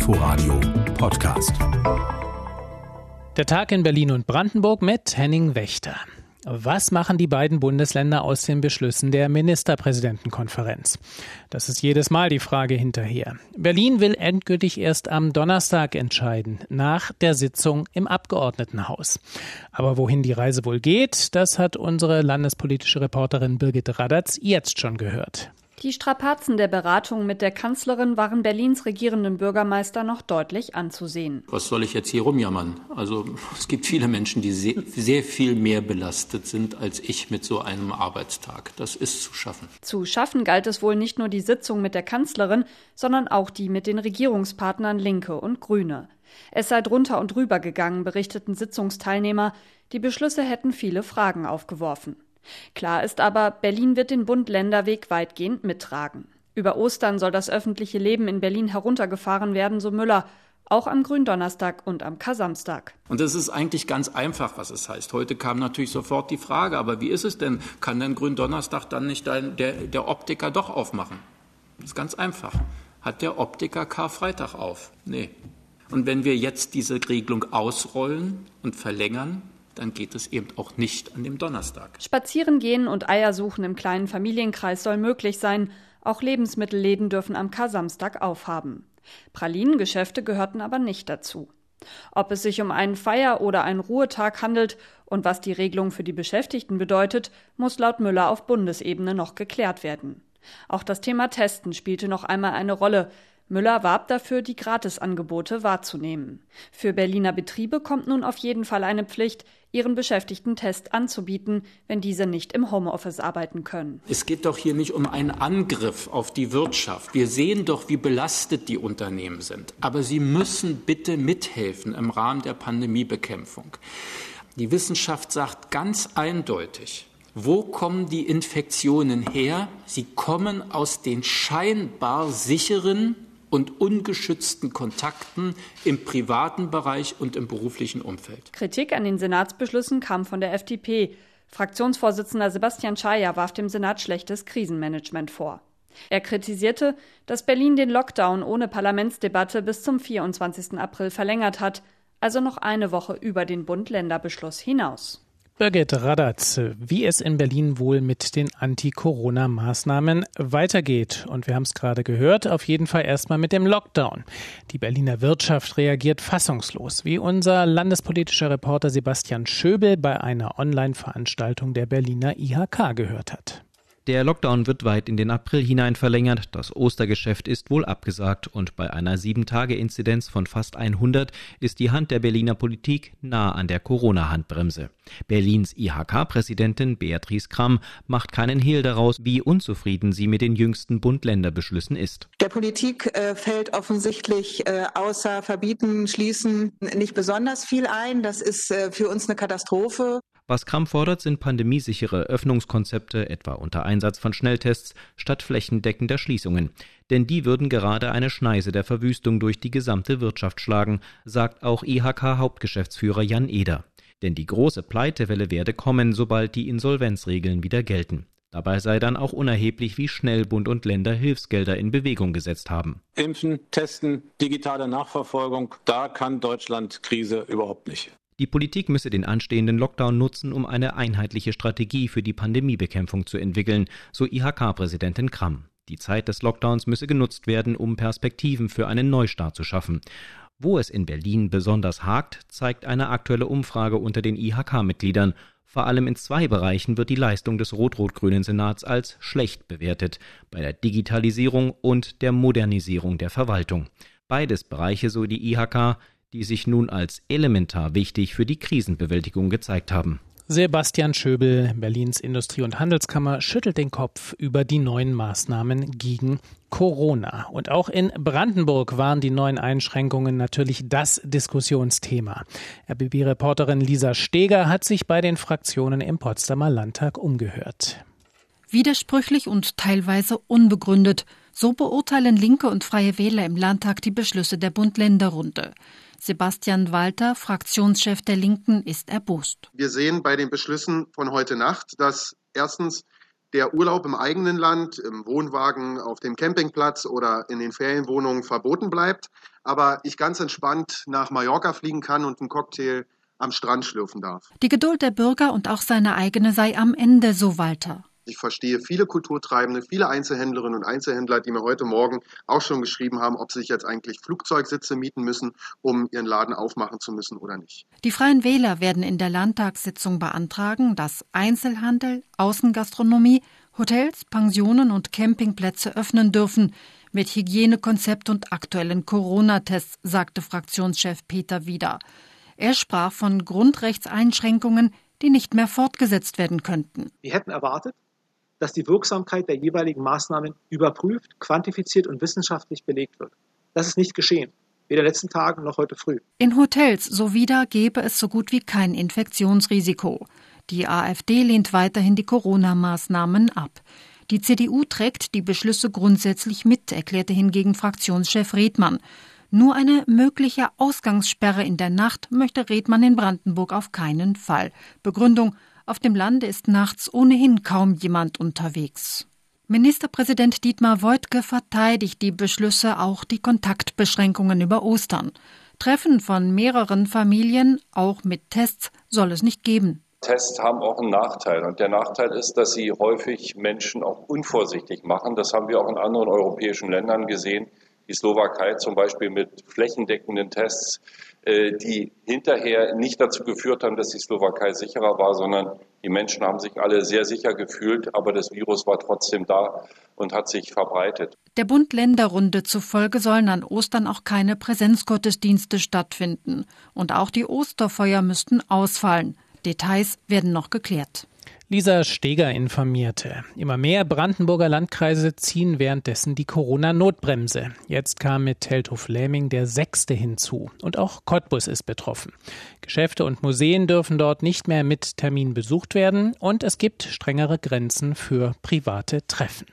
Inforadio Podcast. Der Tag in Berlin und Brandenburg mit Henning Wächter. Was machen die beiden Bundesländer aus den Beschlüssen der Ministerpräsidentenkonferenz? Das ist jedes Mal die Frage hinterher. Berlin will endgültig erst am Donnerstag entscheiden, nach der Sitzung im Abgeordnetenhaus. Aber wohin die Reise wohl geht, das hat unsere landespolitische Reporterin Birgit Radatz jetzt schon gehört. Die Strapazen der Beratung mit der Kanzlerin waren Berlins regierenden Bürgermeister noch deutlich anzusehen. Was soll ich jetzt hier rumjammern? Also es gibt viele Menschen, die sehr viel mehr belastet sind als ich mit so einem Arbeitstag. Das ist zu schaffen. Zu schaffen galt es wohl nicht nur die Sitzung mit der Kanzlerin, sondern auch die mit den Regierungspartnern Linke und Grüne. Es sei drunter und drüber gegangen, berichteten Sitzungsteilnehmer. Die Beschlüsse hätten viele Fragen aufgeworfen. Klar ist aber, Berlin wird den Bund-Länder-Weg weitgehend mittragen. Über Ostern soll das öffentliche Leben in Berlin heruntergefahren werden, so Müller, auch am Gründonnerstag und am Kar-Samstag. Und das ist eigentlich ganz einfach, was es heißt. Heute kam natürlich sofort die Frage, aber wie ist es denn? Kann denn Gründonnerstag dann nicht der Optiker doch aufmachen? Das ist ganz einfach. Hat der Optiker Karfreitag auf? Nee. Und wenn wir jetzt diese Regelung ausrollen und verlängern, dann geht es eben auch nicht an dem Donnerstag. Spazieren gehen und Eier suchen im kleinen Familienkreis soll möglich sein. Auch Lebensmittelläden dürfen am Kar-Samstag aufhaben. Pralinengeschäfte gehörten aber nicht dazu. Ob es sich um einen Feier- oder einen Ruhetag handelt und was die Regelung für die Beschäftigten bedeutet, muss laut Müller auf Bundesebene noch geklärt werden. Auch das Thema Testen spielte noch einmal eine Rolle. Müller warb dafür, die Gratisangebote wahrzunehmen. Für Berliner Betriebe kommt nun auf jeden Fall eine Pflicht, ihren Beschäftigten Test anzubieten, wenn diese nicht im Homeoffice arbeiten können. Es geht doch hier nicht um einen Angriff auf die Wirtschaft. Wir sehen doch, wie belastet die Unternehmen sind. Aber sie müssen bitte mithelfen im Rahmen der Pandemiebekämpfung. Die Wissenschaft sagt ganz eindeutig, wo kommen die Infektionen her? Sie kommen aus den scheinbar sicheren und ungeschützten Kontakten im privaten Bereich und im beruflichen Umfeld. Kritik an den Senatsbeschlüssen kam von der FDP. Fraktionsvorsitzender Sebastian Czaja warf dem Senat schlechtes Krisenmanagement vor. Er kritisierte, dass Berlin den Lockdown ohne Parlamentsdebatte bis zum 24. April verlängert hat, also noch eine Woche über den Bund-Länder-Beschluss hinaus. Birgit Radatz, wie es in Berlin wohl mit den Anti-Corona-Maßnahmen weitergeht. Und wir haben es gerade gehört, auf jeden Fall erstmal mit dem Lockdown. Die Berliner Wirtschaft reagiert fassungslos, wie unser landespolitischer Reporter Sebastian Schöbel bei einer Online-Veranstaltung der Berliner IHK gehört hat. Der Lockdown wird weit in den April hinein verlängert, das Ostergeschäft ist wohl abgesagt und bei einer 7-Tage-Inzidenz von fast 100 ist die Hand der Berliner Politik nah an der Corona-Handbremse. Berlins IHK-Präsidentin Beatrice Kramm macht keinen Hehl daraus, wie unzufrieden sie mit den jüngsten Bund-Länder-Beschlüssen ist. Der Politik fällt offensichtlich außer Verbieten, Schließen nicht besonders viel ein. Das ist für uns eine Katastrophe. Was Kramm fordert, sind pandemiesichere Öffnungskonzepte, etwa unter Einsatz von Schnelltests, statt flächendeckender Schließungen. Denn die würden gerade eine Schneise der Verwüstung durch die gesamte Wirtschaft schlagen, sagt auch IHK-Hauptgeschäftsführer Jan Eder. Denn die große Pleitewelle werde kommen, sobald die Insolvenzregeln wieder gelten. Dabei sei dann auch unerheblich, wie schnell Bund und Länder Hilfsgelder in Bewegung gesetzt haben. Impfen, Testen, digitale Nachverfolgung, da kann Deutschland Krise überhaupt nicht. Die Politik müsse den anstehenden Lockdown nutzen, um eine einheitliche Strategie für die Pandemiebekämpfung zu entwickeln, so IHK-Präsidentin Kramm. Die Zeit des Lockdowns müsse genutzt werden, um Perspektiven für einen Neustart zu schaffen. Wo es in Berlin besonders hakt, zeigt eine aktuelle Umfrage unter den IHK-Mitgliedern. Vor allem in 2 Bereichen wird die Leistung des rot-rot-grünen Senats als schlecht bewertet, bei der Digitalisierung und der Modernisierung der Verwaltung. Beides Bereiche, so die IHK, die sich nun als elementar wichtig für die Krisenbewältigung gezeigt haben. Sebastian Schöbel, Berlins Industrie- und Handelskammer, schüttelt den Kopf über die neuen Maßnahmen gegen Corona. Und auch in Brandenburg waren die neuen Einschränkungen natürlich das Diskussionsthema. RBB-Reporterin Lisa Steger hat sich bei den Fraktionen im Potsdamer Landtag umgehört. Widersprüchlich und teilweise unbegründet. So beurteilen Linke und Freie Wähler im Landtag die Beschlüsse der Bund-Länder-Runde. Sebastian Walter, Fraktionschef der Linken, ist erbost. Wir sehen bei den Beschlüssen von heute Nacht, dass erstens der Urlaub im eigenen Land, im Wohnwagen, auf dem Campingplatz oder in den Ferienwohnungen verboten bleibt, aber ich ganz entspannt nach Mallorca fliegen kann und einen Cocktail am Strand schlürfen darf. Die Geduld der Bürger und auch seine eigene sei am Ende, so Walter. Ich verstehe viele Kulturtreibende, viele Einzelhändlerinnen und Einzelhändler, die mir heute Morgen auch schon geschrieben haben, ob sie sich jetzt eigentlich Flugzeugsitze mieten müssen, um ihren Laden aufmachen zu müssen oder nicht. Die Freien Wähler werden in der Landtagssitzung beantragen, dass Einzelhandel, Außengastronomie, Hotels, Pensionen und Campingplätze öffnen dürfen, mit Hygienekonzept und aktuellen Corona-Tests, sagte Fraktionschef Peter Wieder. Er sprach von Grundrechtseinschränkungen, die nicht mehr fortgesetzt werden könnten. Wir hätten erwartet, dass die Wirksamkeit der jeweiligen Maßnahmen überprüft, quantifiziert und wissenschaftlich belegt wird. Das ist nicht geschehen, weder in den letzten Tagen noch heute früh. In Hotels, so Wieder, gäbe es so gut wie kein Infektionsrisiko. Die AfD lehnt weiterhin die Corona-Maßnahmen ab. Die CDU trägt die Beschlüsse grundsätzlich mit, erklärte hingegen Fraktionschef Redmann. Nur eine mögliche Ausgangssperre in der Nacht möchte Redmann in Brandenburg auf keinen Fall. Begründung: Auf dem Lande ist nachts ohnehin kaum jemand unterwegs. Ministerpräsident Dietmar Woidke verteidigt die Beschlüsse, auch die Kontaktbeschränkungen über Ostern. Treffen von mehreren Familien, auch mit Tests, soll es nicht geben. Tests haben auch einen Nachteil. Und der Nachteil ist, dass sie häufig Menschen auch unvorsichtig machen. Das haben wir auch in anderen europäischen Ländern gesehen. Die Slowakei zum Beispiel mit flächendeckenden Tests, die hinterher nicht dazu geführt haben, dass die Slowakei sicherer war, sondern die Menschen haben sich alle sehr sicher gefühlt, aber das Virus war trotzdem da und hat sich verbreitet. Der Bund-Länder-Runde zufolge sollen an Ostern auch keine Präsenzgottesdienste stattfinden. Und auch die Osterfeuer müssten ausfallen. Details werden noch geklärt. Lisa Steger informierte. Immer mehr Brandenburger Landkreise ziehen währenddessen die Corona-Notbremse. Jetzt kam mit Teltow-Fläming der 6. hinzu. Und auch Cottbus ist betroffen. Geschäfte und Museen dürfen dort nicht mehr mit Termin besucht werden. Und es gibt strengere Grenzen für private Treffen.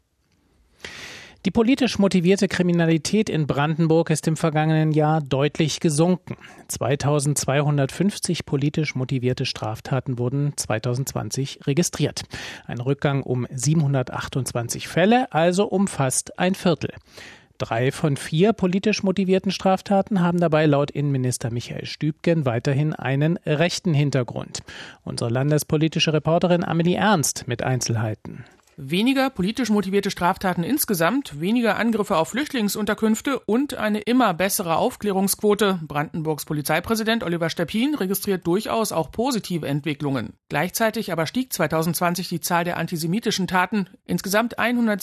Die politisch motivierte Kriminalität in Brandenburg ist im vergangenen Jahr deutlich gesunken. 2250 politisch motivierte Straftaten wurden 2020 registriert. Ein Rückgang um 728 Fälle, also um fast ein Viertel. 3 von 4 politisch motivierten Straftaten haben dabei laut Innenminister Michael Stübgen weiterhin einen rechten Hintergrund. Unsere landespolitische Reporterin Amelie Ernst mit Einzelheiten. Weniger politisch motivierte Straftaten insgesamt, weniger Angriffe auf Flüchtlingsunterkünfte und eine immer bessere Aufklärungsquote. Brandenburgs Polizeipräsident Oliver Steppin registriert durchaus auch positive Entwicklungen. Gleichzeitig aber stieg 2020 die Zahl der antisemitischen Taten. Insgesamt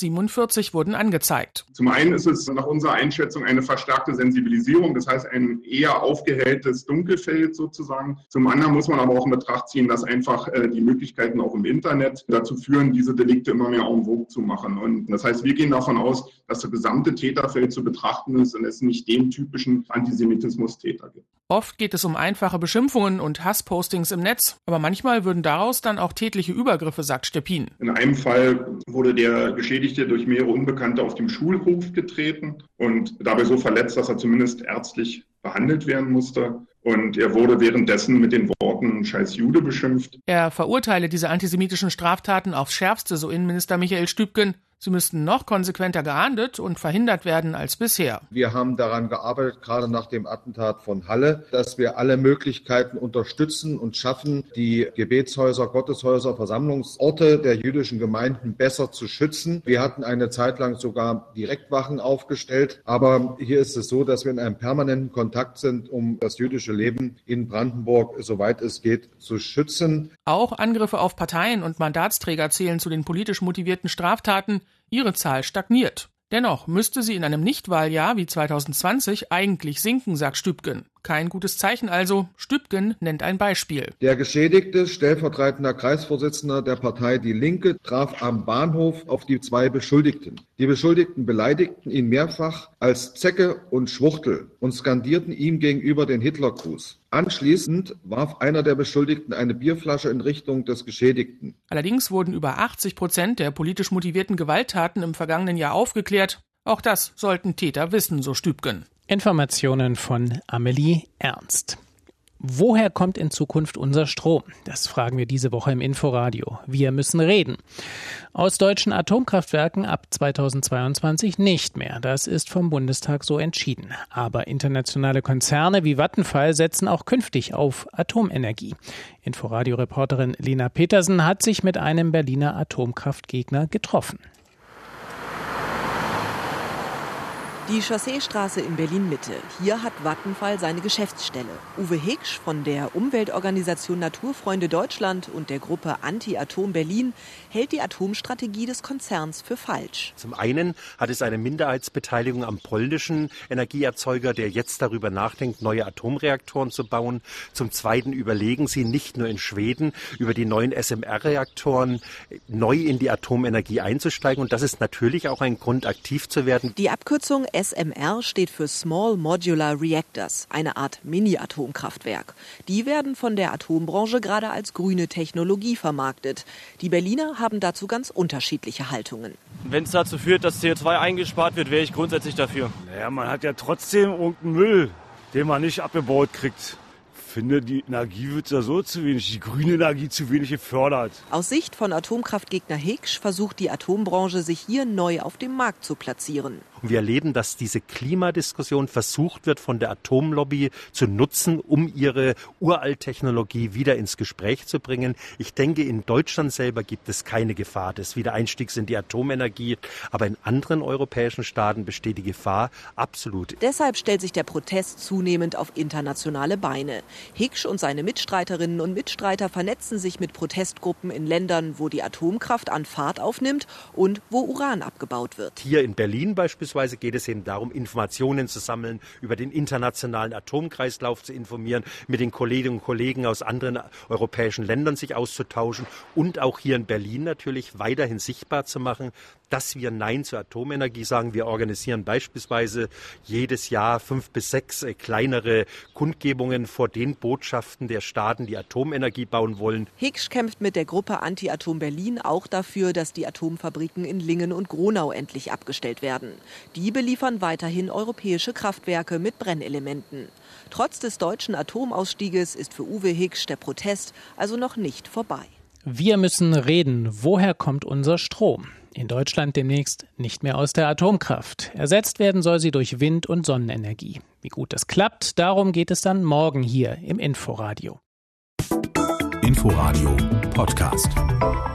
147 wurden angezeigt. Zum einen ist es nach unserer Einschätzung eine verstärkte Sensibilisierung, das heißt ein eher aufgehelltes Dunkelfeld sozusagen. Zum anderen muss man aber auch in Betracht ziehen, dass einfach die Möglichkeiten auch im Internet dazu führen, diese Delikte immer mehr en vogue zu machen. Und das heißt, wir gehen davon aus, dass das gesamte Täterfeld zu betrachten ist und es nicht den typischen Antisemitismus-Täter gibt. Oft geht es um einfache Beschimpfungen und Hasspostings im Netz, aber manchmal würden daraus dann auch tätliche Übergriffe, sagt Steppin. In einem Fall wurde der Geschädigte durch mehrere Unbekannte auf dem Schulhof getreten und dabei so verletzt, dass er zumindest ärztlich behandelt werden musste. Und er wurde währenddessen mit den Worten „Scheiß Jude" beschimpft. Er verurteile diese antisemitischen Straftaten aufs Schärfste, so Innenminister Michael Stübgen. Sie müssten noch konsequenter geahndet und verhindert werden als bisher. Wir haben daran gearbeitet, gerade nach dem Attentat von Halle, dass wir alle Möglichkeiten unterstützen und schaffen, die Gebetshäuser, Gotteshäuser, Versammlungsorte der jüdischen Gemeinden besser zu schützen. Wir hatten eine Zeit lang sogar Direktwachen aufgestellt. Aber hier ist es so, dass wir in einem permanenten Kontakt sind, um das jüdische Leben in Brandenburg, soweit es geht, zu schützen. Auch Angriffe auf Parteien und Mandatsträger zählen zu den politisch motivierten Straftaten. Ihre Zahl stagniert. Dennoch müsste sie in einem Nichtwahljahr wie 2020 eigentlich sinken, sagt Stübgen. Kein gutes Zeichen also. Stübgen nennt ein Beispiel. Der Geschädigte, stellvertretender Kreisvorsitzender der Partei Die Linke, traf am Bahnhof auf die 2 Beschuldigten. Die Beschuldigten beleidigten ihn mehrfach als Zecke und Schwuchtel und skandierten ihm gegenüber den Hitlergruß. Anschließend warf einer der Beschuldigten eine Bierflasche in Richtung des Geschädigten. Allerdings wurden über 80% der politisch motivierten Gewalttaten im vergangenen Jahr aufgeklärt. Auch das sollten Täter wissen, so Stübgen. Informationen von Amelie Ernst. Woher kommt in Zukunft unser Strom? Das fragen wir diese Woche im Inforadio. Wir müssen reden. Aus deutschen Atomkraftwerken ab 2022 nicht mehr. Das ist vom Bundestag so entschieden. Aber internationale Konzerne wie Vattenfall setzen auch künftig auf Atomenergie. Inforadio-Reporterin Lena Petersen hat sich mit einem Berliner Atomkraftgegner getroffen. Die Chausseestraße in Berlin-Mitte. Hier hat Vattenfall seine Geschäftsstelle. Uwe Hiksch von der Umweltorganisation Naturfreunde Deutschland und der Gruppe Anti-Atom Berlin hält die Atomstrategie des Konzerns für falsch. Zum einen hat es eine Minderheitsbeteiligung am polnischen Energieerzeuger, der jetzt darüber nachdenkt, neue Atomreaktoren zu bauen. Zum zweiten überlegen sie nicht nur in Schweden über die neuen SMR-Reaktoren neu in die Atomenergie einzusteigen. Und das ist natürlich auch ein Grund, aktiv zu werden. Die Abkürzung SMR steht für Small Modular Reactors, eine Art Mini-Atomkraftwerk. Die werden von der Atombranche gerade als grüne Technologie vermarktet. Die Berliner haben dazu ganz unterschiedliche Haltungen. Wenn es dazu führt, dass CO2 eingespart wird, wäre ich grundsätzlich dafür. Naja, man hat ja trotzdem irgendeinen Müll, den man nicht abgebaut kriegt. Ich finde, die Energie wird ja so zu wenig, die grüne Energie zu wenig gefördert. Aus Sicht von Atomkraftgegner Hiksch versucht die Atombranche, sich hier neu auf dem Markt zu platzieren. Und wir erleben, dass diese Klimadiskussion versucht wird, von der Atomlobby zu nutzen, um ihre Uralttechnologie wieder ins Gespräch zu bringen. Ich denke, in Deutschland selber gibt es keine Gefahr des Wiedereinstiegs in die Atomenergie. Aber in anderen europäischen Staaten besteht die Gefahr absolut. Deshalb stellt sich der Protest zunehmend auf internationale Beine. Hiksch und seine Mitstreiterinnen und Mitstreiter vernetzen sich mit Protestgruppen in Ländern, wo die Atomkraft an Fahrt aufnimmt und wo Uran abgebaut wird. Hier in Berlin beispielsweise geht es eben darum, Informationen zu sammeln, über den internationalen Atomkreislauf zu informieren, mit den Kolleginnen und Kollegen aus anderen europäischen Ländern sich auszutauschen und auch hier in Berlin natürlich weiterhin sichtbar zu machen, dass wir Nein zur Atomenergie sagen. Wir organisieren beispielsweise jedes Jahr 5 bis 6 kleinere Kundgebungen vor den Botschaften der Staaten, die Atomenergie bauen wollen. Hiksch kämpft mit der Gruppe Anti-Atom Berlin auch dafür, dass die Atomfabriken in Lingen und Gronau endlich abgestellt werden. Die beliefern weiterhin europäische Kraftwerke mit Brennelementen. Trotz des deutschen Atomausstieges ist für Uwe Hiksch der Protest also noch nicht vorbei. Wir müssen reden. Woher kommt unser Strom? In Deutschland demnächst nicht mehr aus der Atomkraft. Ersetzt werden soll sie durch Wind- und Sonnenenergie. Wie gut das klappt, darum geht es dann morgen hier im Inforadio. Inforadio Podcast.